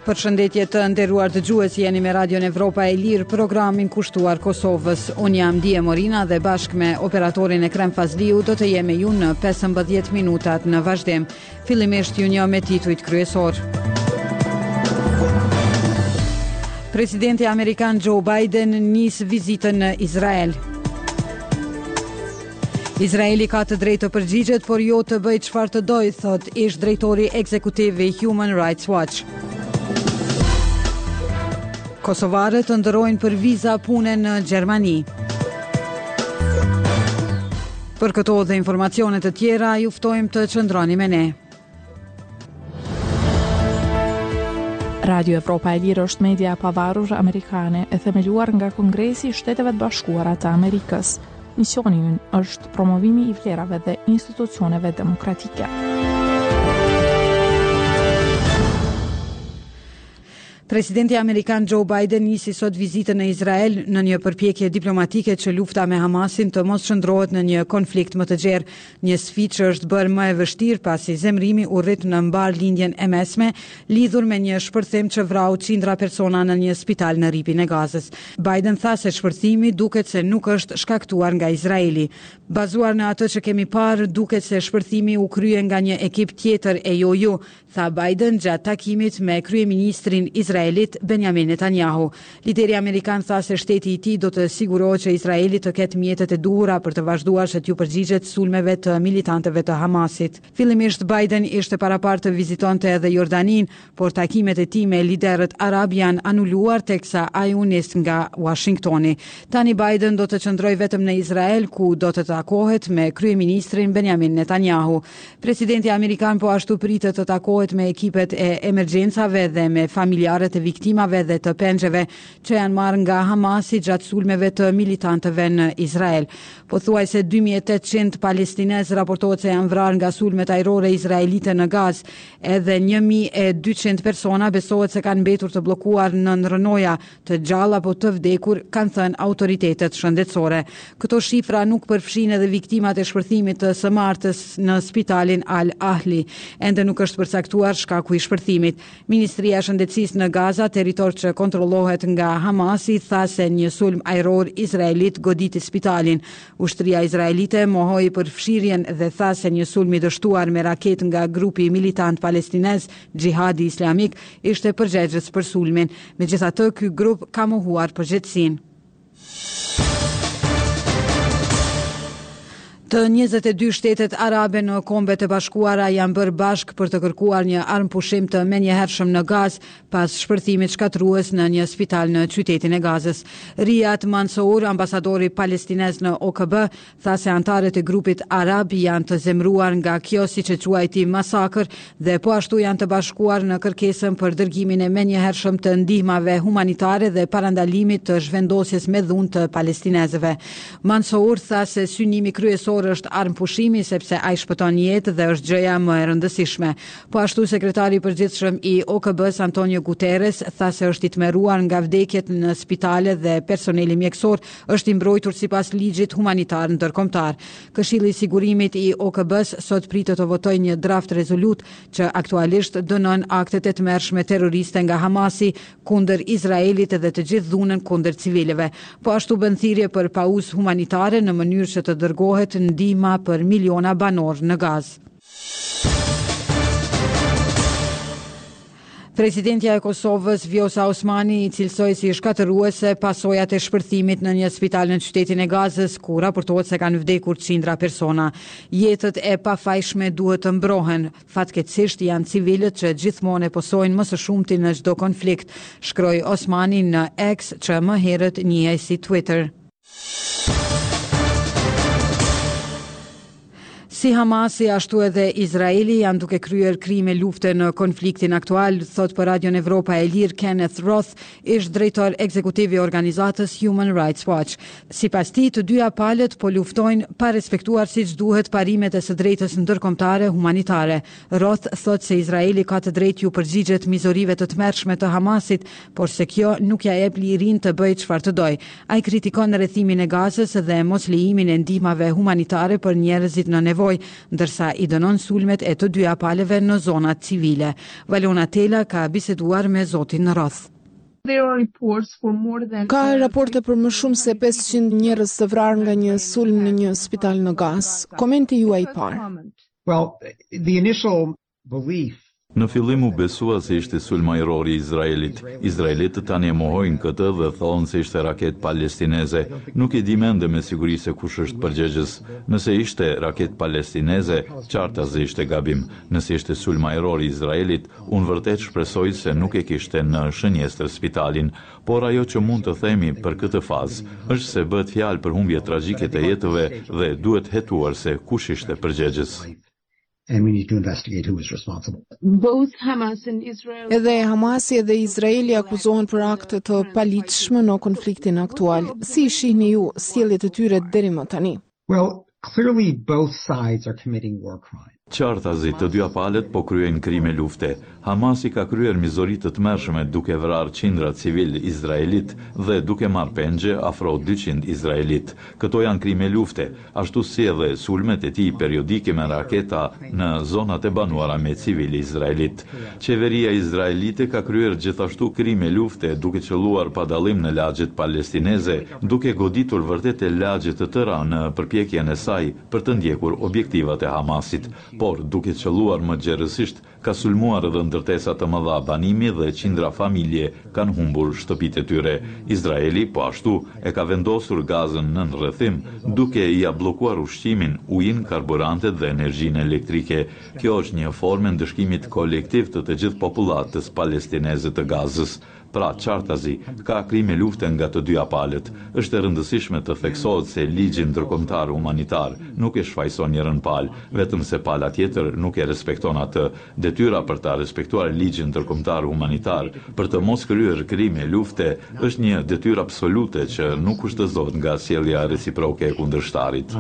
Përshëndetje të nderuar dëgjues, jeni me Radion Evropa e Lirë, programin kushtuar Kosovës. Unë jam Dije Morina dhe bashkë me operatorin Ekrem Fazliu do të jemi ju në 15 minutat në vazhdim. Fillimisht ju një me titujt kryesor. Presidenti Amerikan Joe Biden nis vizitën në Izrael. Izraeli ka të drejtë të përgjigjet, por jo të bëjë çfarë të dojë, thot ish drejtori ekzekutiv i Human Rights Watch. Kosovarët të ndërojnë për viza pune në Gjermani. Për këto dhe informacionet të tjera, ju ftojmë të qëndroni me ne. Radio Evropa e Lirë është media e pavarur amerikane e themeluar nga Kongresi i Shteteve të Bashkuara të Amerikës. Misioni ynë është promovimi i vlerave dhe institucioneve demokratike. Presidenti Amerikan Joe Biden nisi sot vizitën në Izrael në një përpjekje diplomatike që lufta me Hamasin të mos shndrohet në një konflikt më të gjerë, një sfidë që është bërë më e vështirë pasi zemrimi u rrit në mbarlindjen e mesme, lidhur me një shpërthim që vrau qindra persona në një spital në ripin e Gazës. Biden tha se shpërthimi duket se nuk është shkaktuar nga Izraeli. Bazuar në atë që kemi parë, duket se shpërthimi u krye nga një ekip tjetër e jo ju, tha Biden gjatë takimit me kryeministrin Izraelit Benjamin Netanyahu. Lideri amerikan tha se shteti i tij do të sigurohet që Izraeli të ketë mjetet e duhura për të vazhduar që t'ju përgjigjet sulmeve të militantëve të Hamasit. Fillimisht Biden ishte parapartë të vizitonte edhe Jordanin, por takimet e tij me liderët arab janë anuluar teksa ai u nis nga Washingtoni. Tani Biden do të qëndrojë vetëm në Izrael, ku do të takohet me kryeministrin Benjamin Netanyahu. Presidenti amerikan po ashtu pritet të takohet me ekipet e emergjencave dhe me familjarët e viktimave dhe të pengjeve që janë marrë nga Hamasi gjatë sulmeve të militantëve në Izrael. Pothuajse 2800 palestinezë raportohet se janë vrarë nga sulmet ajrore izraelite në Gazë, edhe 1200 persona besohet se kanë mbetur të bllokuar në rënoja, të gjallë apo të vdekur, kanë thënë autoritetet shëndetësore. Këto shifra nuk përfshin edhe viktimat e shpërthimit të së martës në spitalin Al Ahli. Ende nuk është përcaktuar shkaku i shpërthimit. Ministria e Shëndetësisë në Gaza, territor që kontrollohet nga Hamasi, tha se një sulm ajror izraelit goditi spitalin. Ushtria izraelite mohoi përfshirjen dhe tha se një sulm i dështuar me raket nga grupi militant palestinez Gjihadi Islamik ishte përgjegjës për sulmin. Megjithatë, ky grup ka mohuar përgjegjësinë. Të 22 shtetet arabe në Kombet e Bashkuara janë bërë bashkë për të kërkuar një armpushim të menjëhershëm në Gazë pas shpërthimit shkatrues në një spital në qytetin e Gazës. Riyad Mansour, ambasadori palestinez në OKB, tha se antarët e grupit arab janë të zemruar nga kjo siç e quajti masakër dhe po ashtu janë të bashkuar në kërkesën për dërgimin e menjëhershëm të ndihmave humanitare dhe parandalimit të zhvendosjes me dhunë të palestinezëve. Mansour tha se synimi kryesor është armpushimi sepse ai shpëton jetë dhe është gjëja më e rëndësishme. Po ashtu sekretari i përgjithshëm i OKB-s Antonio Guterres tha se është i tmerruar nga vdekjet në spitale dhe personeli mjekësor është i mbrojtur sipas ligjit humanitar ndërkombëtar. Këshilli i sigurimit i OKB-s sot pritet të votojë një draft rezolut që aktualisht dënon aktet e tmerrshme terroriste nga Hamasi kundër Izraelit dhe të gjithë dhunën kundër civileve. Po ashtu bën thirrje për pauzë humanitare në mënyrë që të dërgohet ndihma për miliona banor në Gazë. Presidentja e Kosovës Vjosa Osmani i cilsoi si shkatëruese pasojat e shpërthimit në një spital në qytetin e Gazës, ku raportohet se kanë vdekur qindra persona. Jetët e pafajshme duhet të mbrohen. Fatkeqësisht janë civilët që gjithmonë e posojnë më së shumti në çdo konflikt, shkroi Osmani në X, që më herët njihej si Twitter. Si Hamasi, ashtu edhe Izraeli janë duke kryer krime lufte në konfliktin aktual, thot për Radion Evropa e Lirë Kenneth Roth, ish drejtor ekzekutiv i organizatës Human Rights Watch. Sipas tij, të dyja palët po luftojnë pa respektuar siç duhet parimet e së drejtës ndërkombëtare humanitare. Roth thot se Izraeli ka të drejtë ju përgjigjet mizorive të tmerrshme të Hamasit, por se kjo nuk ja jep lirin të bëjë çfarë të dojë. Ai kritikon rrethimin e Gazës dhe mos lejimin e ndihmave humanitare për njerëzit në nevojë. qëndroj, ndërsa i dënon sulmet e të dyja palëve në zonat civile. Valona Tela ka biseduar me zotin Roth. Ka raporte për më shumë se 500 njerëz të vrarë nga një sulm në një spital në Gazë. Komenti juaj i parë. Në fillim u besua se ishte sulm ajror i Izraelit. Izraelitët tani e mohojnë këtë dhe thonë se ishte raket palestineze. Nuk e di mende me siguri se kush është përgjegjës. Nëse ishte raket palestineze, qarta se ishte gabim. Nëse ishte sulm ajror i Izraelit, unë vërtet shpresoj se nuk e kishte në shënjestër spitalin. Por ajo që mund të themi për këtë fazë është se bëhet fjalë për humbje tragjike të jetëve dhe duhet hetuar se kush ishte përgjegjës. And we need to investigate who is responsible. Both Hamas and Israel. Edhe Hamasi edhe Izraeli akuzohen për akte të paligjshme në konfliktin aktual. Si shihni ju sjelljet e tyre deri më tani? Well, clearly both sides are committing war crimes. Qartazi, të dyja palët po kryejnë krime lufte. Hamasi ka kryer mizori të tmerrshme duke vrarë qindra civil izraelit dhe duke marrë pengje afro 200 izraelit. Këto janë krime lufte, ashtu si edhe sulmet e tij periodike me raketa në zonat e banuara me civil izraelit. Qeveria izraelite ka kryer gjithashtu krime lufte duke qelluar pa dallim në lagjet palestineze, duke goditur vërtet e lagje të tëra në përpjekjen e saj për të ndjekur objektivat e Hamasit. Por duke qelluar më gjerësisht, ka sulmuar edhe ndërtesa të mëdha banimi dhe qindra familje kanë humbur shtëpitë e tyre. Izraeli, po ashtu, e ka vendosur Gazën në rrethim, duke ia bllokuar ushqimin, ujin, karburantet dhe energjinë elektrike. Kjo është një formë ndëshkimit kolektiv të gjithë popullatës palestineze të Gazës. Pra, qartazi, ka krime lufte nga të dyja palët. Është e rëndësishme të theksohet se ligji ndërkombëtar humanitar nuk e shfaqson njërin palë, vetëm se pala tjetër nuk e respekton atë. Detyra për ta respektuar ligjin ndërkombëtar humanitar, për të mos kryer krime lufte, është një detyrë absolute që nuk kushtëzohet nga sjellja reciproke e kundërshtarit.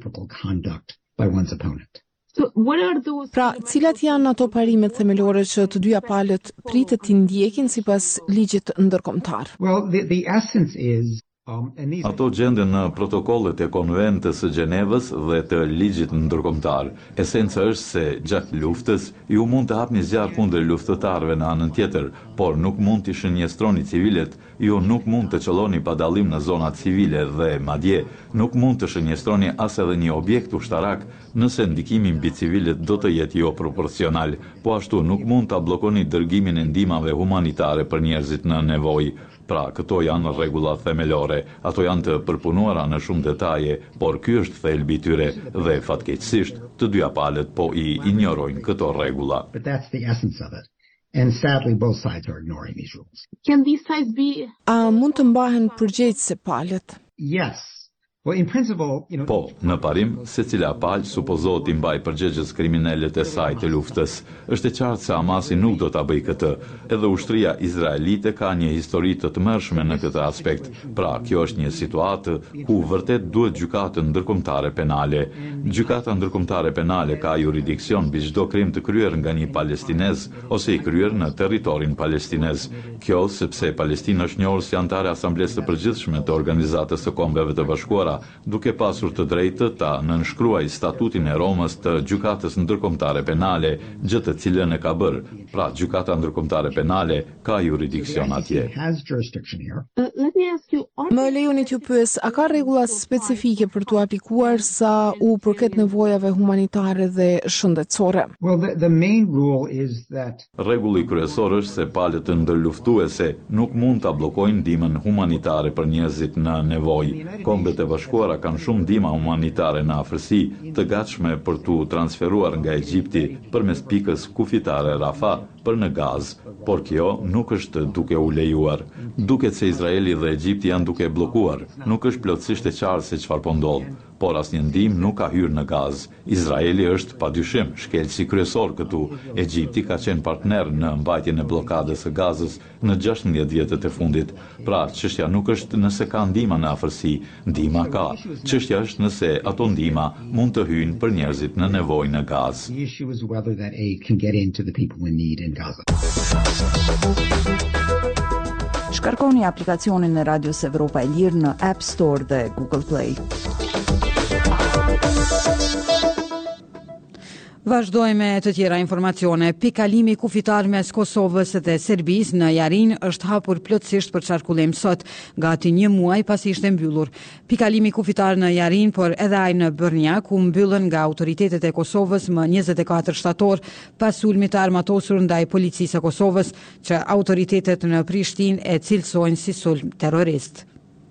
Pra, cilat janë ato parimet themelore që të dyja palët pritet t'i ndjekin sipas ligjit ndërkombëtar? Well, the essence is Ato gjenden në protokollet e konventës së Gjenevës dhe të ligjit ndërkombëtar. Esenca është se gjatë luftës ju mund të hapni zjarr kundër luftëtarëve në anën tjetër, por nuk mund t'i shënjestroni civilet, ju nuk mund të qëlloni pa dallim në zonat civile dhe madje nuk mund të shënjestroni as edhe një objekt ushtarak nëse ndikimi mbi civilet do të jetë jo proporcional. Po ashtu nuk mund ta bllokoni dërgimin e ndihmave humanitare për njerëzit në nevojë. Pra, këto janë rregullat themelore, ato janë të përpunuara në shumë detaje, por ky është thelbi i tyre dhe fatkeqësisht të dyja palët po i injorojnë këto rregulla. But that's the essence of it. And sadly both sides are ignoring these rules. Can these sides be mund të mbahen përgjegjëse palët? Yes. Well, in principle, Po, në parim, secila palë supozohet i mbaj përgjegjës kriminalet e saj të luftës. Është e qartë se Hamasi nuk do ta bëjë këtë. Edhe ushtria izraelite ka një histori të tmerrshme në këtë aspekt. Pra, kjo është një situatë ku vërtet duhet gjykata ndërkombëtare penale. Gjykata ndërkombëtare penale ka jurisdiksion mbi çdo krim të kryer nga një palestinez ose i kryer në territorin palestinez. Kjo sepse Palestina është njohur si antare e Asamblesë së Përgjithshme të Organizatës së Kombeve të Bashkuara, duke pasur të drejtë ta nënshkruaj statutin e Romës të gjykatës ndërkombëtare penale, gjë të cilën e ka bërë. Pra, gjykata ndërkombëtare penale ka jurisdiksion atje. Më lejoni t'ju pyes, a ka rregulla specifike për t'u aplikuar sa u përket nevojave humanitare dhe shëndetësore? Well, the main rule is that Rregulli kryesor është se palët të ndërluftuese nuk mund ta bllokojnë ndihmën humanitare për njerëzit në nevojë. Kombet e Bashkuara kanë shumë ndihmë humanitare në afërsi, të gatshme për t'u transferuar nga Egjipti përmes pikës kufitare Rafah për në Gazë, por kjo nuk është duke u lejuar. Duket se Izraeli dhe Egjipti janë duke bllokuar. Nuk është plotësisht e qartë se çfarë po ndodh, por asnjë ndihmë nuk ka hyrë në Gazë. Izraeli është padyshim shkelësi kryesor këtu. Egjipti ka qenë partner në mbajtjen e bllokadës së Gazës në 16 vjetët e fundit. Pra, çështja nuk është nëse ka ndihma në afërsi, ndihma ka. Çështja është nëse ato ndihma mund të hyjnë për njerëzit në nevojë në Gazë. the issue is whether that aid can get into the people in need in Gaza. Shkarkoni aplikacionin e Radios Evropa e Lirë në App Store dhe Google Play. Vazhdojmë me të tjera informacione. Pikkalimi kufitar mes Kosovës dhe Serbisë në Jarin është hapur plotësisht për qarkullim sot, gati 1 muaj pasi ishte mbyllur. Pikkalimi kufitar në Jarin, por edhe ai në Bërnjak, u mbyllën nga autoritetet e Kosovës më 24 shtator pas sulmit të armatosur ndaj policisë së Kosovës, që autoritetet në Prishtinë e cilësojnë si sulm terrorist.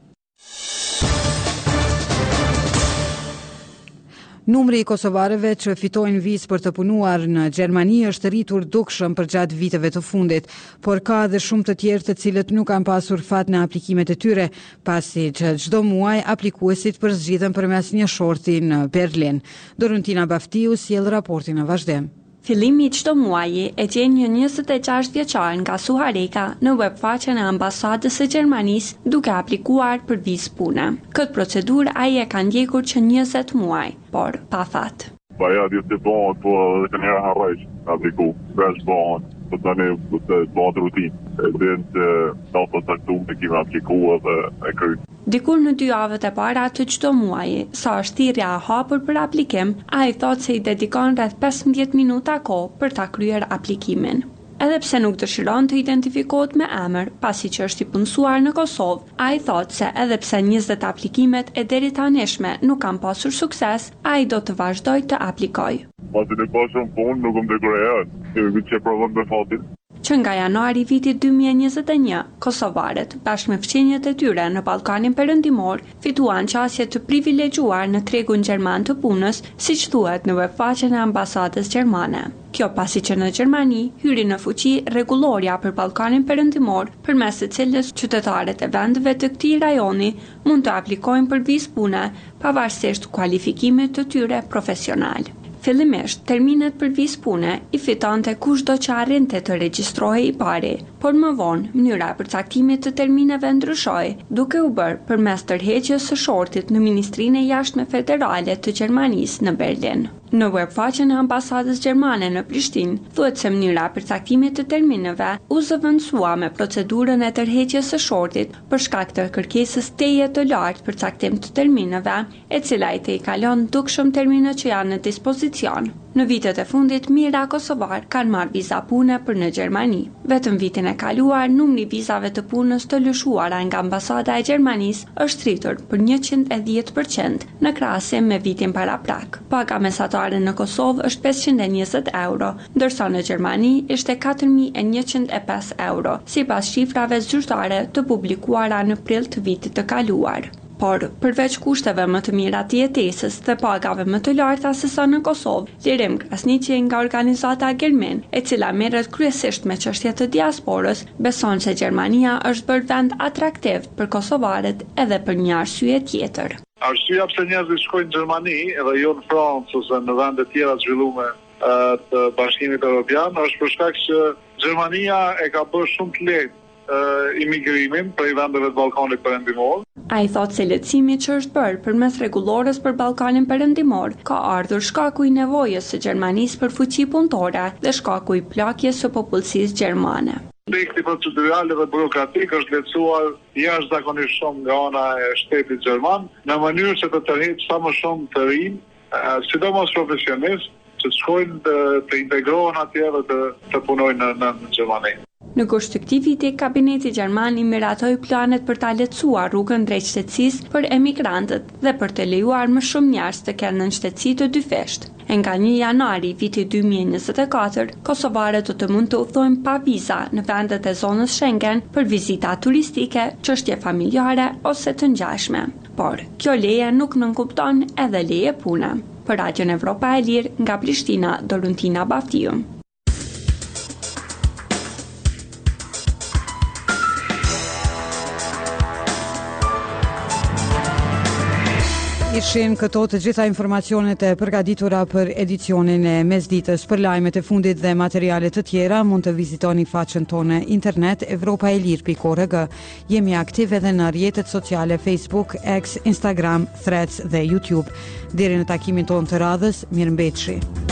Numri i kosovarëve që fitojnë vizë për të punuar në Gjermani është rritur dukshëm përgjatë viteve të fundit, por ka edhe shumë të tjerë të cilët nuk kanë pasur fat në aplikimet e tyre, pasi që çdo muaj aplikuesit përzgjidhen përmes një shorti në Berlin. Dorontina Baftiu sjell raportin në vazhdim. Fillimi i çdo muaji e gjen një 26 vjeçar nga Suhareka në webfaqen e ambasadës së Gjermanisë duke aplikuar për vizë pune. Këtë procedurë ai e ka ndjekur që 20 muaj, por pa fat. Ja, det är barn på den här harrejs appliku. Världsbarn, så den är barnrutin. Det är inte datasaktum e kemi aplikuar dhe e kryt. Dikur në 2 javët e para të çdo muaji, sa është thirrja e hapur për aplikim, ai thotë se i dedikon rreth 15 minuta kohë për ta kryer aplikimin. Edhe pse nuk dëshiron të identifikohet me emër, pasi që është i punësuar në Kosovë, ai thotë se edhe pse 20 aplikimet e deri tanishme nuk kanë pasur sukses, ai do të vazhdojë të aplikojë. Pasi ne pasëm punë, nuk më dekorehat. Që provon me fatin. Që nga janari vitit 2021, kosovarët, bashkë me fqinjet e tyre në Ballkanin Perëndimor, fituan qasje të privilegjuar në tregun gjerman të punës, siç thuhet në webfaqen e ambasadës gjermane. Kjo pasi që në Gjermani hyri në fuqi rregulloria për Ballkanin Perëndimor, përmes së cilës qytetarët e vendeve të këtij rajoni mund të aplikojnë për vizë pune pavarësisht kualifikimit të tyre profesional. Fillimisht, terminet për vizë pune i fitonte kushdo që arrinte të regjistrohej i pari, por më vonë, mënyra e përcaktimit të termineve ndryshoi, duke u bërë përmes tërheqjes së shortit në Ministrinë e Jashtme Federale të Gjermanisë në Berlin. Në webfaqen e ambasadës gjermane në Prishtinë, thuhet se mënyra e përcaktimit të termineve u zëvendësua me procedurën e tërheqjes së shortit për shkak të kërkesës teje të lartë për caktim të termineve, e cila i kalon dukshëm terminët që janë në dispozicion. Në vitet e fundit, mijëra kosovar kanë marrë viza pune për në Gjermani. Vetëm vitin e kaluar, numri vizave të punës të lëshuara nga ambasada e Gjermanisë është rritur për 110% në krahasim me vitin paraprak. Paga mesatare në Kosovë është 520 euro, ndërsa në Gjermani ishte 4105 euro, sipas shifrave zyrtare të publikuara në prill të vitit të kaluar. Por, përveç kushteve më të mira të jetesës dhe pagave më të larta se sa në Kosovë, Lirim Krasniqi nga organizata Gelmin, e cila merret kryesisht me çështje të diasporës, beson se Gjermania është bërë vend atraktiv për kosovarët edhe për një arsye tjetër. Arsyeja pse njerëzit shkojnë në Gjermani edhe jo në Francë ose në vende të tjera të zhvilluara të Bashkimit Evropian është për shkak që Gjermania e ka bërë shumë të lehtë imigrimin prej vendeve të Ballkanit Perëndimor. Ai thotë se lehtësimi që është bërë përmes rregullores për Ballkanin Perëndimor ka ardhur shkaku i nevojës së Gjermanisë për fuqi punëtore dhe shkaku i plakjes së popullsisë gjermane. Aspekti procedurale dhe burokratik është lehtësuar jashtëzakonisht shumë nga ana e shtetit gjerman në mënyrë që të tërheqë sa më shumë të rinj, sidomos profesionistë, që të shkojnë të integrohen atje dhe të punojnë në Gjermani. Në kusht të këtij viti, kabineti gjerman i miratoi planet për ta lehtësuar rrugën drejt shtetësisë për emigrantët dhe për të lejuar më shumë njerëz të kenë nënshtetësi të dyfishtë. Nga 1 janari viti 2024, kosovarët do të mund të udhtojnë pa viza në vendet e zonës Schengen për vizita turistike, çështje familjare ose të ngjashme. Por, kjo leje nuk nënkupton edhe leje pune. Për Radion Evropa e Lirë, nga Prishtina, Dorontina Baftiu. Ishin këto të gjitha informacionet e përgatitura për edicionin e mesditës. Për lajmet e fundit dhe materiale të tjera mund të vizitoni faqen tonë internet evropaelir.org. Jemi aktiv edhe në rrjetet sociale Facebook, X, Instagram, Threads dhe YouTube. Deri në takimin tonë të radhës, mirëmbëjtje.